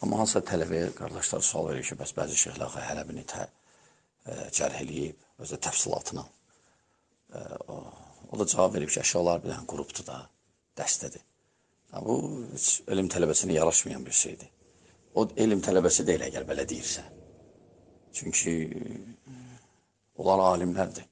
Amma hansısa tələbəyə qardaşlar sual verir ki, bəs bəzi şeyhlər Hələbini cərh eləyib, özü təfsilatına. O da cavab verib ki, əşyalar bir dənə qrupdur da, dəstədir. Bu, elm tələbəsinə yaraşmayan bir şeydir. O, elm tələbəsi deyil, əgər belə deyirsə. Çünki onlar alimlərdir.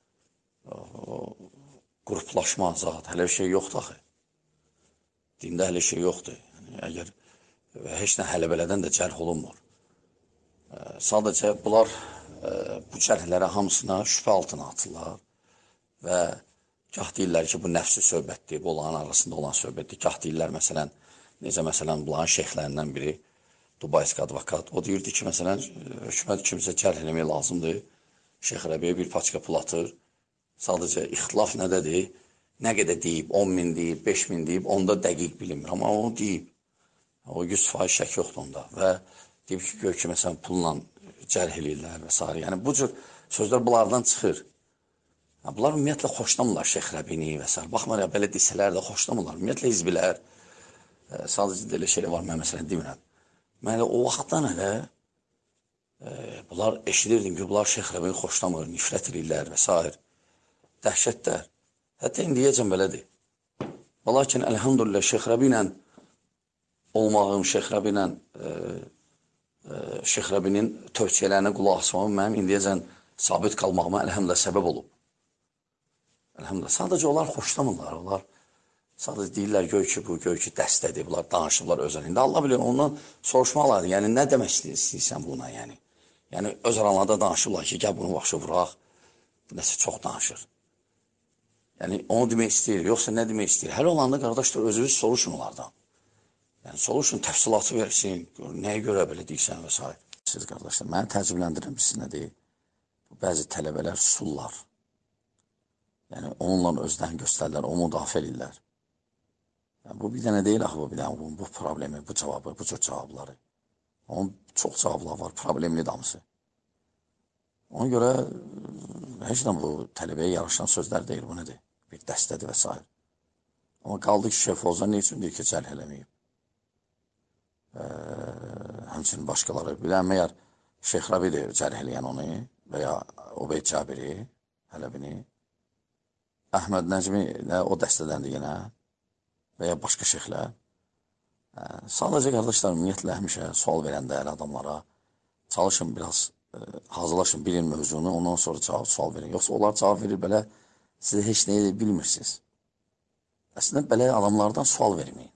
Qruplaşma, zat, hələ bir şey yoxdur axı. Dində hələ şey yoxdur. Əgər heç nə hələbələrdən də cərh olunmur. Sadəcə bunlar bu cərhlərə hamısına şübhə altına atırlar və gah deyirlər ki, bu nəfsi söhbətdir, bu onların arasında olan söhbətdir. Gah deyirlər, məsələn, necə məsələn, bunların şeyxlərindən biri, Dubaysk advokat, o deyirdi ki, məsələn, hökumət kimsə cərh eləmək lazımdır, Şeyx Rəbiyə bir paçka pul atır, sadəcə ixtilaf nədədir, nə qədər deyib, 10.000 deyib, 5.000 deyib, onda dəqiq bilinmir, amma onu deyib, o 100% şək yoxdur onda və deyib ki, gör ki, məsələn, pulla cərh eləyirlər və s. Yəni, bu cür sözlər bunlardan çıxır. Bunlar ümumiyyətlə xoşlamırlar Şeyx Rəbini və s. Baxmayaraq, belə desələr də xoşlamırlar. Ümumiyyətlə, hizbilər, sadəcə də elə şeylər var, mən məsələn demirəm. Mən elə o vaxtdan elə bunlar eşidirdim ki, bunlar Şeyx Rəbini xoşlamır, nifrət edirlər və s. Dəhşətlər. Hətta indiyəcən belədir. Lakin, əlhamdülillah, Şeyx Rəbi ilə olmağım, Şeyx Rəbi ilə Şeyx Rəbinin tövsiyələrinə qulaq asmağım mənim indiyəcən sabit qalmağıma əlhamdülillah səbəb olub. Əlhamdülillah. Sadəcə onlar xoşlamırlar. Onlar sadəcə deyirlər, göy ki, bu, göy ki, dəstədir. Bunlar danışırlar özəlində. Allah bilir, ondan soruşmaq lazım. Yəni, nə demək istəyirsən buna, yəni? Yəni, öz aranlarda danışırlar ki, gəl bunu vaxşı vuraq. Bu nəsə çox danışır. Yəni, onu demək istəyir, yoxsa nə demək istəyir? Hələ olanda, qardaşlar, özünüz soruşun onlardan. Yəni, soruşun, təfsilatı versin, nəyə görə belə deyirsən və s. Siz, qardaşlar, məni təəccübləndirirəm siz nə deyil? Bəzi tələbələr susurlar. Yəni, onunla özlərini göstərirlər, onu müdafiə edirlər. Yəni, bu bir dənə deyil, axı, bu bir dənə, bu problemi, bu cavabı, bu cür cavabları. Onun çox cavablar var, problemli damısı. Ona görə, heç də bu tələbəyə yaraşan sözlər deyil, bu nədir? Bir dəstədir və s. Amma qaldı ki, Şeyx Fozan ne üçün deyir ki, cərh eləməyib? Həmçinin başqaları, bilən məyər Şeyx Rəbidir cərh eləyən onu və ya Ubeyd Cabiri, Hələbini, Əhməd Nəcmi o dəstədəndir yenə və ya başqa şeyxlər. Sadəcə, qardaşlar, ümumiyyətlə həmişə sual verəndə əl adamlara çalışın, biraz hazırlaşın, bilin mövzunu, ondan sonra sual verin. Yoxsa onlar cavab verir belə, siz heç nəyi bilmirsiniz. Əslində, belə adamlardan sual verməyin.